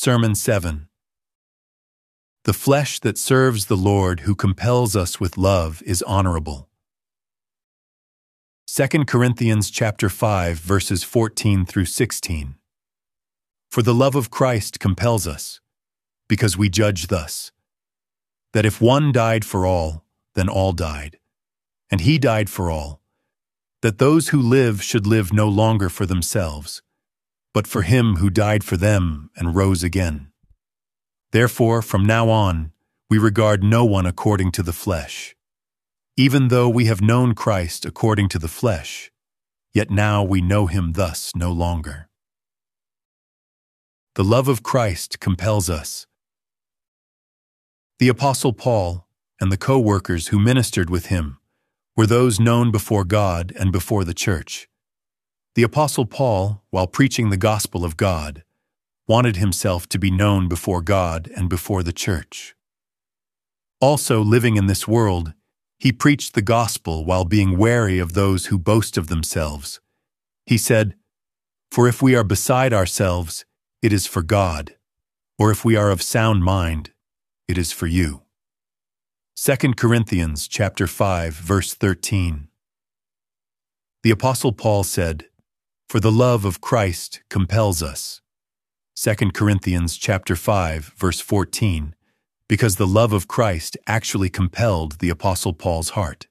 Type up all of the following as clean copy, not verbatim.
Sermon 7. The flesh that serves the Lord who compels us with love is honorable. 2 Corinthians chapter 5, verses 14 through 16. For the love of Christ compels us, because we judge thus, that if one died for all, then all died, and he died for all, that those who live should live no longer for themselves, but for him who died for them and rose again. Therefore, from now on, we regard no one according to the flesh. Even though we have known Christ according to the flesh, yet now we know him thus no longer. The love of Christ compels us. The Apostle Paul and the co-workers who ministered with him were those known before God and before the church. The Apostle Paul, while preaching the gospel of God, wanted himself to be known before God and before the church. Also, living in this world, he preached the gospel while being wary of those who boast of themselves. He said, "For if we are beside ourselves, it is for God, or if we are of sound mind, it is for you." 2 Corinthians chapter 5, verse 13. The Apostle Paul said, "For the love of Christ compels us." 2 Corinthians chapter 5, verse 14, because the love of Christ actually compelled the Apostle Paul's heart.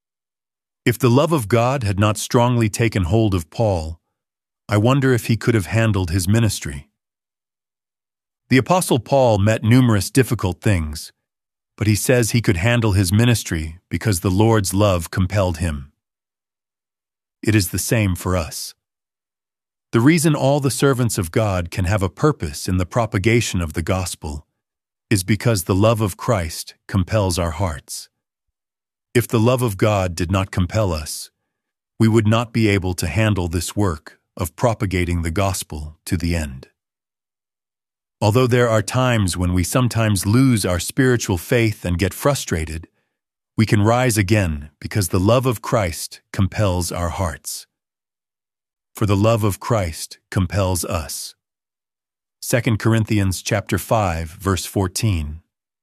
If the love of God had not strongly taken hold of Paul, I wonder if he could have handled his ministry. The Apostle Paul met numerous difficult things, but he says he could handle his ministry because the Lord's love compelled him. It is the same for us. The reason all the servants of God can have a purpose in the propagation of the gospel is because the love of Christ compels our hearts. If the love of God did not compel us, we would not be able to handle this work of propagating the gospel to the end. Although there are times when we sometimes lose our spiritual faith and get frustrated, we can rise again because the love of Christ compels our hearts. For the love of Christ compels us. 2 Corinthians chapter 5, verse 14.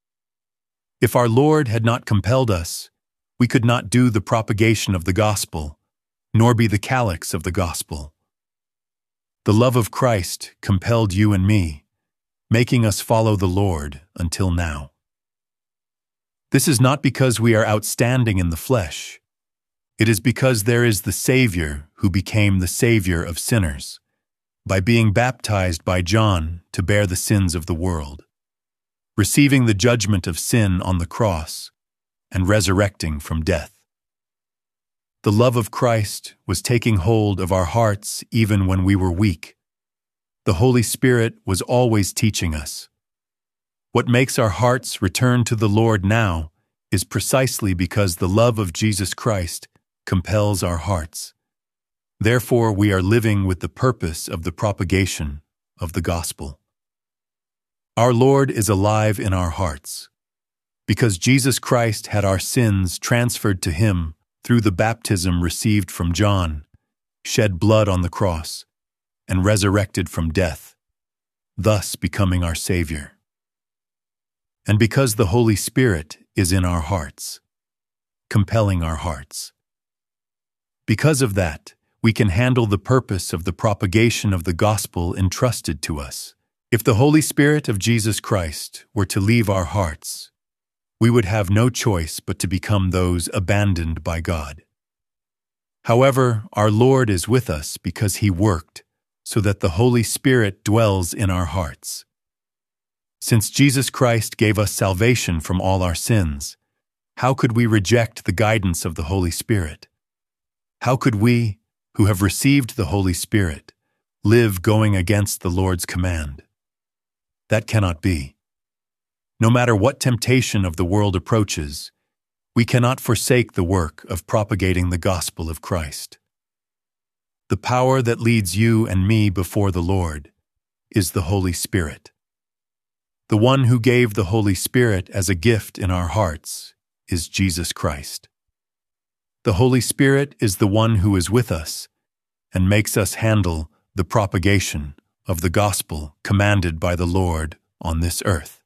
If our Lord had not compelled us, we could not do the propagation of the gospel, nor be the calyx of the gospel. The love of Christ compelled you and me, making us follow the Lord until now. This is not because we are outstanding in the flesh. It is because there is the Savior who became the Savior of sinners, by being baptized by John to bear the sins of the world, receiving the judgment of sin on the cross, and resurrecting from death. The love of Christ was taking hold of our hearts even when we were weak. The Holy Spirit was always teaching us. What makes our hearts return to the Lord now is precisely because the love of Jesus Christ compels our hearts. Therefore, we are living with the purpose of the propagation of the gospel. Our Lord is alive in our hearts. Because Jesus Christ had our sins transferred to him through the baptism received from John, shed blood on the cross, and resurrected from death, thus becoming our Savior. And because the Holy Spirit is in our hearts, compelling our hearts. Because of that, we can handle the purpose of the propagation of the gospel entrusted to us. If the Holy Spirit of Jesus Christ were to leave our hearts, we would have no choice but to become those abandoned by God. However, our Lord is with us because he worked so that the Holy Spirit dwells in our hearts. Since Jesus Christ gave us salvation from all our sins, how could we reject the guidance of the Holy Spirit? How could we, who have received the Holy Spirit, live going against the Lord's command? That cannot be. No matter what temptation of the world approaches, we cannot forsake the work of propagating the gospel of Christ. The power that leads you and me before the Lord is the Holy Spirit. The one who gave the Holy Spirit as a gift in our hearts is Jesus Christ. The Holy Spirit is the one who is with us and makes us handle the propagation of the gospel commanded by the Lord on this earth.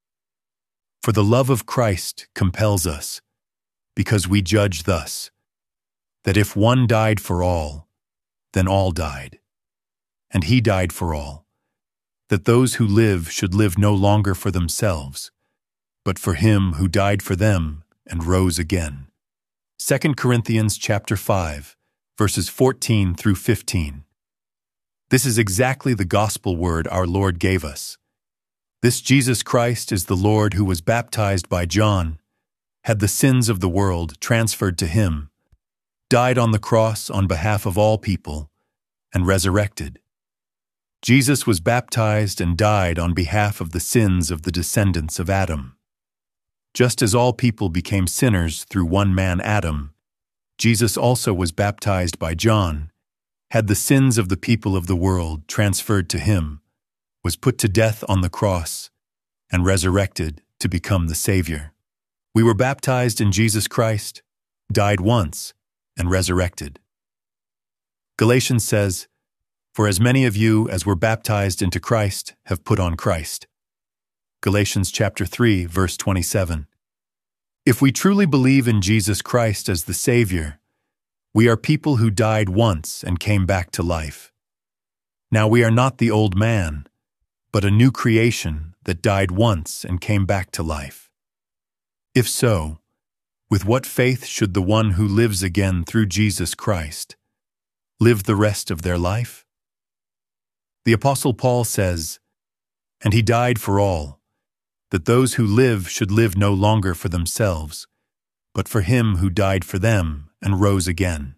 For the love of Christ compels us, because we judge thus, that if one died for all, then all died. And he died for all, that those who live should live no longer for themselves, but for him who died for them and rose again. 2 Corinthians chapter 5, verses 14 through 15. This is exactly the gospel word our Lord gave us. This Jesus Christ is the Lord who was baptized by John, had the sins of the world transferred to him, died on the cross on behalf of all people, and resurrected. Jesus was baptized and died on behalf of the sins of the descendants of Adam. Just as all people became sinners through one man Adam, Jesus also was baptized by John, had the sins of the people of the world transferred to him, was put to death on the cross, and resurrected to become the Savior. We were baptized in Jesus Christ, died once, and resurrected. Galatians says, "For as many of you as were baptized into Christ have put on Christ." Galatians chapter 3, verse 27. If we truly believe in Jesus Christ as the Savior, we are people who died once and came back to life. Now we are not the old man, but a new creation that died once and came back to life. If so, with what faith should the one who lives again through Jesus Christ live the rest of their life? The Apostle Paul says, "And he died for all, that those who live should live no longer for themselves, but for him who died for them and rose again."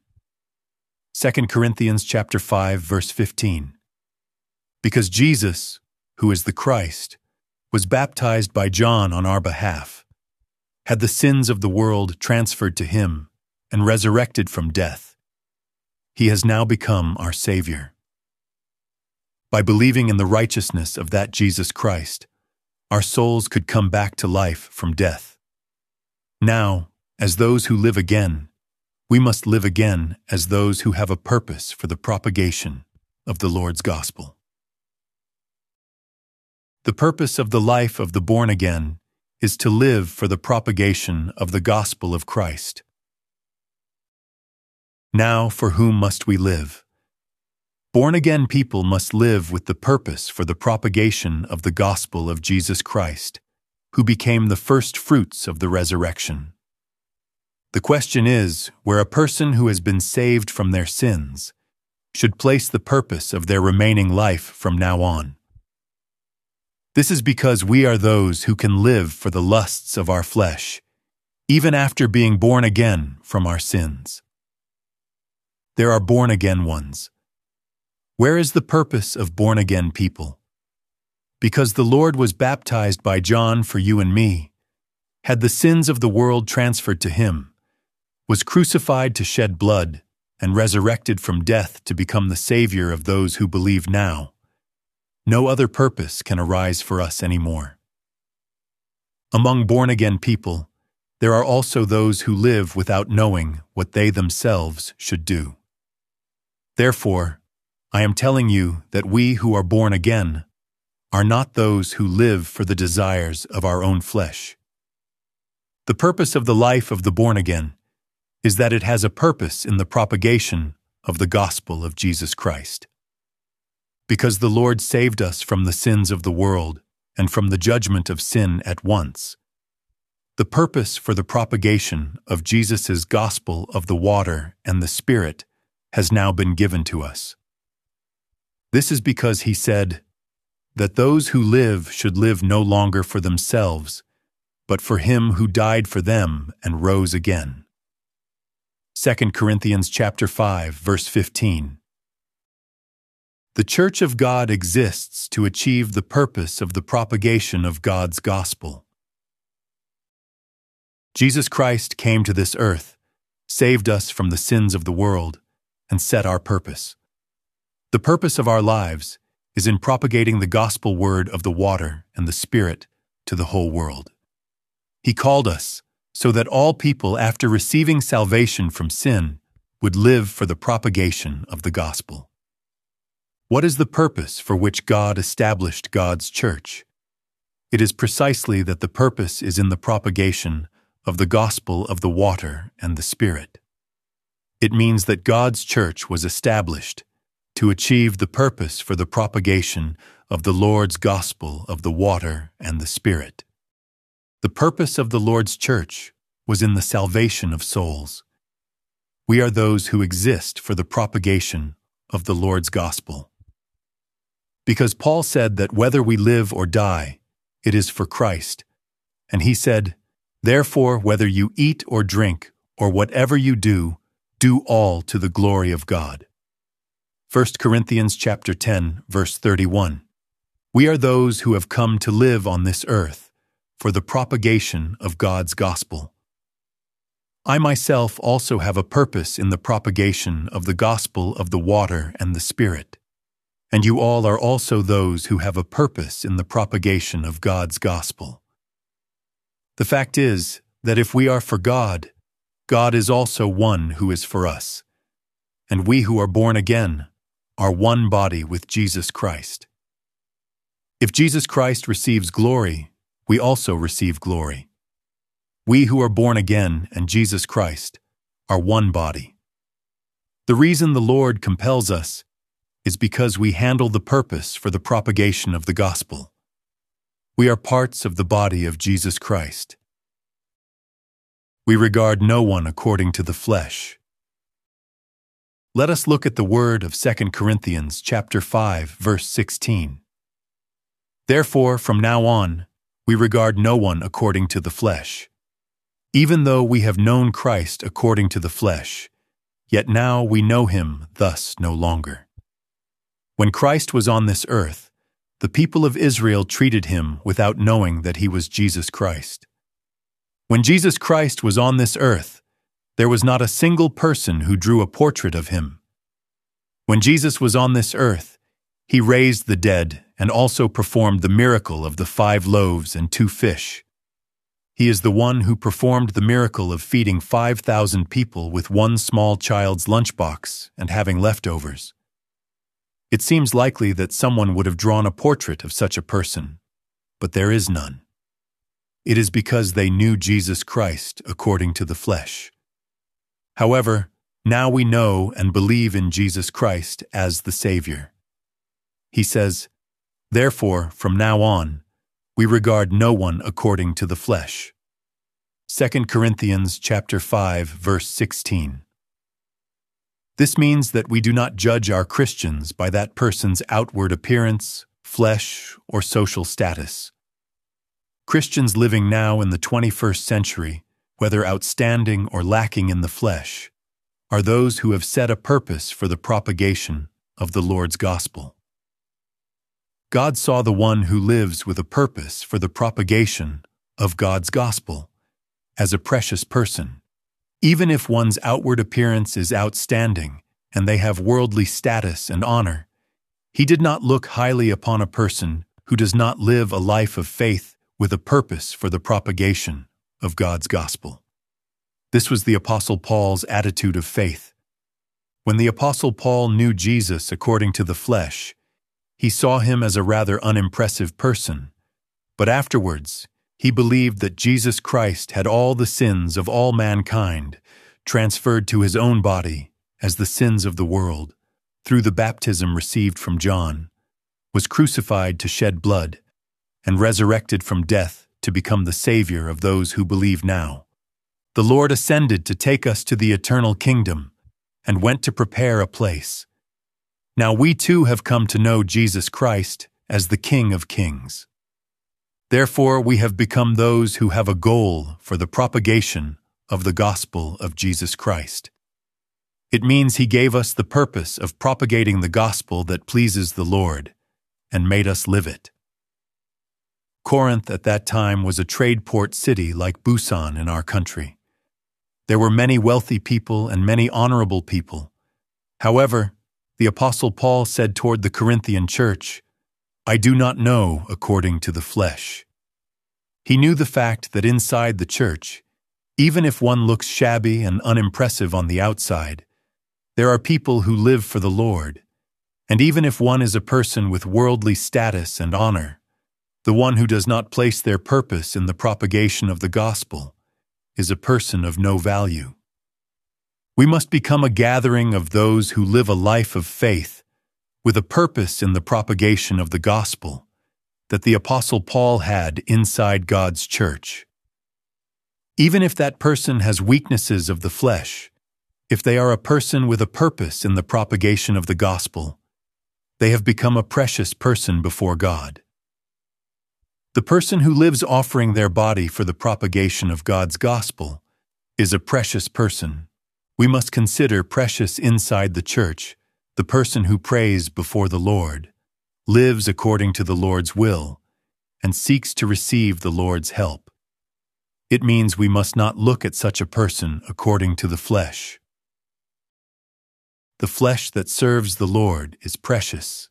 2 Corinthians chapter 5, verse 15. Because Jesus, who is the Christ, was baptized by John on our behalf, had the sins of the world transferred to him, and resurrected from death, he has now become our Savior. By believing in the righteousness of that Jesus Christ, our souls could come back to life from death. Now, as those who live again, we must live again as those who have a purpose for the propagation of the Lord's gospel. The purpose of the life of the born-again is to live for the propagation of the gospel of Christ. Now, for whom must we live? Born-again people must live with the purpose for the propagation of the gospel of Jesus Christ, who became the first fruits of the resurrection. The question is where a person who has been saved from their sins should place the purpose of their remaining life from now on. This is because we are those who can live for the lusts of our flesh, even after being born again from our sins. There are born-again ones. Where is the purpose of born-again people? Because the Lord was baptized by John for you and me, had the sins of the world transferred to him, was crucified to shed blood, and resurrected from death to become the Savior of those who believe now, no other purpose can arise for us anymore. Among born-again people, there are also those who live without knowing what they themselves should do. Therefore, I am telling you that we who are born again are not those who live for the desires of our own flesh. The purpose of the life of the born-again is that it has a purpose in the propagation of the gospel of Jesus Christ. Because the Lord saved us from the sins of the world and from the judgment of sin at once, the purpose for the propagation of Jesus' gospel of the water and the Spirit has now been given to us. This is because he said that those who live should live no longer for themselves, but for him who died for them and rose again. 2 Corinthians chapter 5, verse 15. The Church of God exists to achieve the purpose of the propagation of God's gospel. Jesus Christ came to this earth, saved us from the sins of the world, and set our purpose. The purpose of our lives is in propagating the gospel word of the water and the Spirit to the whole world. He called us so that all people, after receiving salvation from sin, would live for the propagation of the gospel. What is the purpose for which God established God's church? It is precisely that the purpose is in the propagation of the gospel of the water and the Spirit. It means that God's church was established to achieve the purpose for the propagation of the Lord's gospel of the water and the Spirit. The purpose of the Lord's church was in the salvation of souls. We are those who exist for the propagation of the Lord's gospel. Because Paul said that whether we live or die, it is for Christ. And he said, "Therefore, whether you eat or drink, or whatever you do all to the glory of God." 1 Corinthians chapter 10, verse 31. We are those who have come to live on this earth for the propagation of God's gospel. I myself also have a purpose in the propagation of the gospel of the water and the Spirit. And you all are also those who have a purpose in the propagation of God's gospel. The fact is that if we are for God, God is also one who is for us. And we who are born again are one body with Jesus Christ. If Jesus Christ receives glory, we also receive glory. We who are born again and Jesus Christ are one body. The reason the Lord compels us is because we handle the purpose for the propagation of the gospel. We are parts of the body of Jesus Christ. We regard no one according to the flesh. Let us look at the word of 2 Corinthians chapter 5, verse 16. Therefore, from now on, we regard no one according to the flesh. Even though we have known Christ according to the flesh, yet now we know him thus no longer. When Christ was on this earth, the people of Israel treated him without knowing that he was Jesus Christ. When Jesus Christ was on this earth, there was not a single person who drew a portrait of him. When Jesus was on this earth, he raised the dead and also performed the miracle of the 5 loaves and 2 fish. He is the one who performed the miracle of feeding 5,000 people with one small child's lunchbox and having leftovers. It seems likely that someone would have drawn a portrait of such a person, but there is none. It is because they knew Jesus Christ according to the flesh. However, now we know and believe in Jesus Christ as the Savior. He says, "Therefore, from now on, we regard no one according to the flesh." 2 Corinthians chapter 5, verse 16. This means that we do not judge our Christians by that person's outward appearance, flesh, or social status. Christians living now in the 21st century, whether outstanding or lacking in the flesh, are those who have set a purpose for the propagation of the Lord's gospel. God saw the one who lives with a purpose for the propagation of God's gospel as a precious person. Even if one's outward appearance is outstanding and they have worldly status and honor, he did not look highly upon a person who does not live a life of faith with a purpose for the propagation of God's gospel. This was the Apostle Paul's attitude of faith. When the Apostle Paul knew Jesus according to the flesh, he saw him as a rather unimpressive person, but afterwards, he believed that Jesus Christ had all the sins of all mankind transferred to his own body as the sins of the world through the baptism received from John, was crucified to shed blood, and resurrected from death to become the Savior of those who believe now. The Lord ascended to take us to the eternal kingdom and went to prepare a place. Now we too have come to know Jesus Christ as the King of Kings. Therefore, we have become those who have a goal for the propagation of the gospel of Jesus Christ. It means he gave us the purpose of propagating the gospel that pleases the Lord and made us live it. Corinth at that time was a trade port city like Busan in our country. There were many wealthy people and many honorable people. However, the Apostle Paul said toward the Corinthian church, "I do not know according to the flesh." He knew the fact that inside the church, even if one looks shabby and unimpressive on the outside, there are people who live for the Lord, And even if one is a person with worldly status and honor, the one who does not place their purpose in the propagation of the gospel is a person of no value. We must become a gathering of those who live a life of faith with a purpose in the propagation of the gospel that the Apostle Paul had inside God's church. Even if that person has weaknesses of the flesh, if they are a person with a purpose in the propagation of the gospel, they have become a precious person before God. The person who lives offering their body for the propagation of God's gospel is a precious person. We must consider precious inside the church the person who prays before the Lord, lives according to the Lord's will, and seeks to receive the Lord's help. It means we must not look at such a person according to the flesh. The flesh that serves the Lord is precious.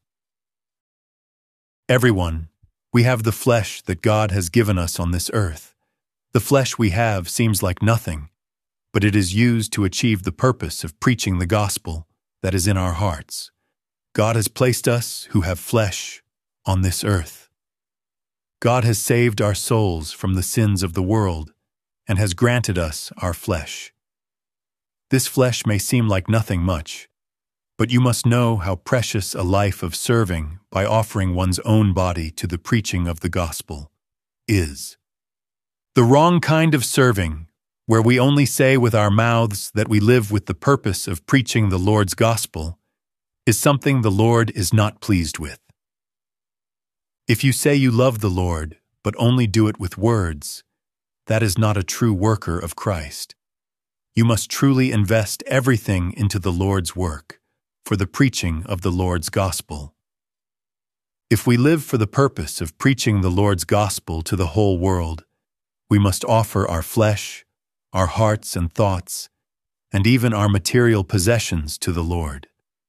Everyone, we have the flesh that God has given us on this earth. The flesh we have seems like nothing, but it is used to achieve the purpose of preaching the gospel that is in our hearts. God has placed us who have flesh on this earth. God has saved our souls from the sins of the world and has granted us our flesh. This flesh may seem like nothing much, but you must know how precious a life of serving by offering one's own body to the preaching of the gospel is. The wrong kind of serving, where we only say with our mouths that we live with the purpose of preaching the Lord's gospel, is something the Lord is not pleased with. If you say you love the Lord, but only do it with words, that is not a true worker of Christ. You must truly invest everything into the Lord's work, for the preaching of the Lord's gospel. If we live for the purpose of preaching the Lord's gospel to the whole world, we must offer our flesh, our hearts and thoughts, and even our material possessions to the Lord.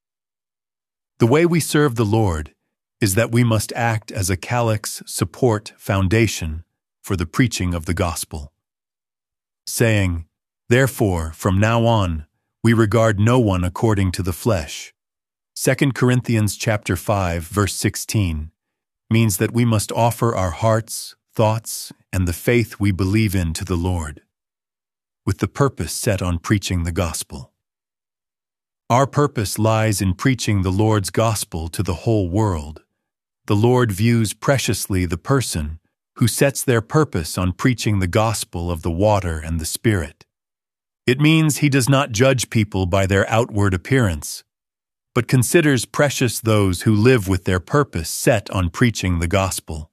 The way we serve the Lord is that we must act as a calyx support foundation for the preaching of the gospel, saying, "Therefore, from now on, we regard no one according to the flesh." 2 Corinthians chapter 5, verse 16 means that we must offer our hearts, thoughts, and the faith we believe in to the Lord, with the purpose set on preaching the gospel. Our purpose lies in preaching the Lord's gospel to the whole world. The Lord views preciously the person who sets their purpose on preaching the gospel of the water and the Spirit. It means He does not judge people by their outward appearance, but considers precious those who live with their purpose set on preaching the gospel.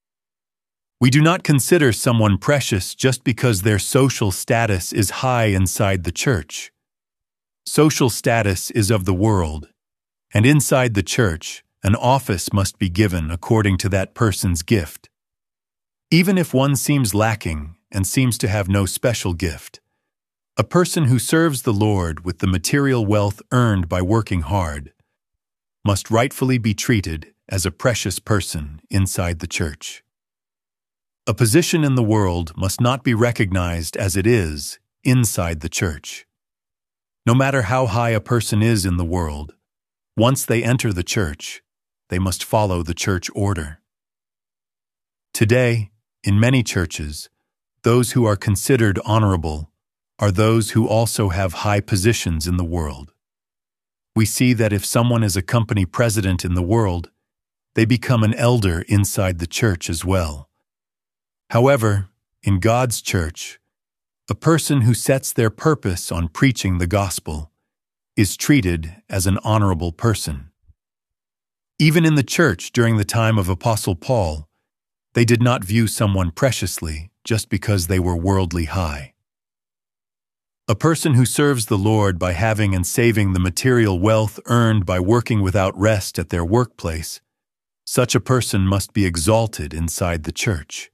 We do not consider someone precious just because their social status is high inside the church. Social status is of the world, and inside the church, an office must be given according to that person's gift. Even if one seems lacking and seems to have no special gift, a person who serves the Lord with the material wealth earned by working hard must rightfully be treated as a precious person inside the church. A position in the world must not be recognized as it is inside the church. No matter how high a person is in the world, once they enter the church, they must follow the church order. Today, in many churches, those who are considered honorable are those who also have high positions in the world. We see that if someone is a company president in the world, they become an elder inside the church as well. However, in God's church, a person who sets their purpose on preaching the gospel is treated as an honorable person. Even in the church during the time of Apostle Paul, they did not view someone preciously just because they were worldly high. A person who serves the Lord by having and saving the material wealth earned by working without rest at their workplace, such a person must be exalted inside the church.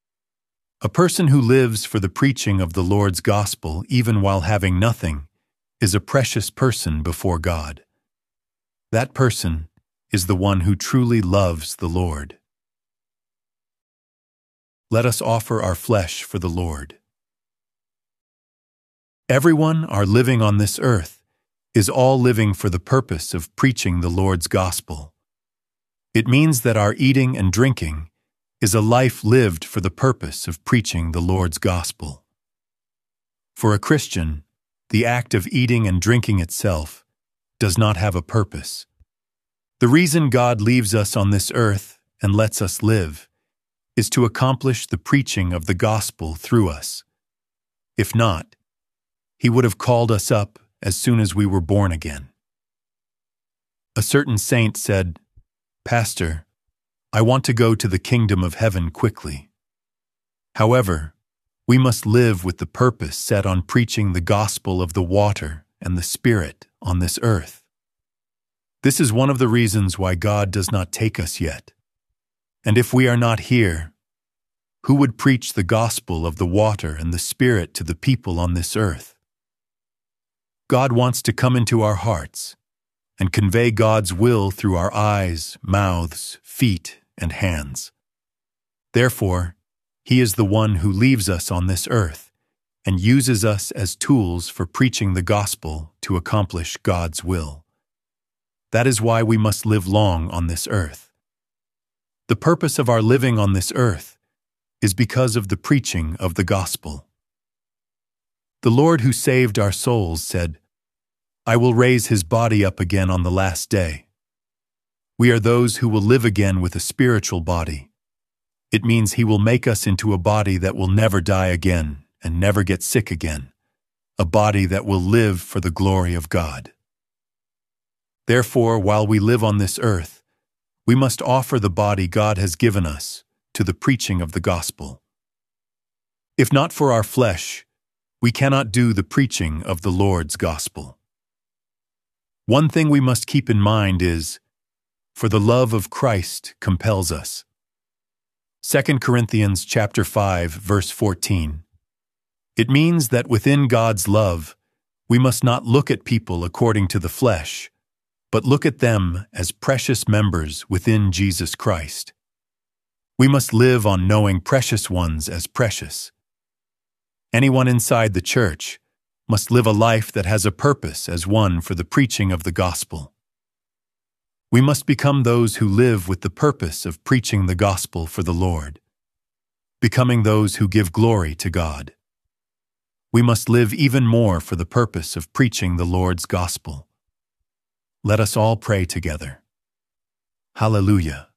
A person who lives for the preaching of the Lord's gospel even while having nothing is a precious person before God. That person is the one who truly loves the Lord. Let us offer our flesh for the Lord. Everyone are living on this earth is all living for the purpose of preaching the Lord's gospel. It means that our eating and drinking is a life lived for the purpose of preaching the Lord's gospel. For a Christian, the act of eating and drinking itself does not have a purpose. The reason God leaves us on this earth and lets us live is to accomplish the preaching of the gospel through us. If not, He would have called us up as soon as we were born again. A certain saint said, "Pastor, I want to go to the kingdom of heaven quickly. However, we must live with the purpose set on preaching the gospel of the water and the Spirit on this earth. This is one of the reasons why God does not take us yet. And if we are not here, who would preach the gospel of the water and the Spirit to the people on this earth? God wants to come into our hearts and convey God's will through our eyes, mouths, feet, and hands. Therefore, He is the one who leaves us on this earth and uses us as tools for preaching the gospel to accomplish God's will. That is why we must live long on this earth. The purpose of our living on this earth is because of the preaching of the gospel. The Lord who saved our souls said, "I will raise His body up again on the last day." We are those who will live again with a spiritual body. It means He will make us into a body that will never die again and never get sick again, a body that will live for the glory of God. Therefore, while we live on this earth, we must offer the body God has given us to the preaching of the gospel. If not for our flesh, we cannot do the preaching of the Lord's gospel. One thing we must keep in mind is, for the love of Christ compels us. 2 Corinthians chapter 5, verse 14. It means that within God's love, we must not look at people according to the flesh, but look at them as precious members within Jesus Christ. We must live on knowing precious ones as precious. Anyone inside the church must live a life that has a purpose as one for the preaching of the gospel. We must become those who live with the purpose of preaching the gospel for the Lord, becoming those who give glory to God. We must live even more for the purpose of preaching the Lord's gospel. Let us all pray together. Hallelujah.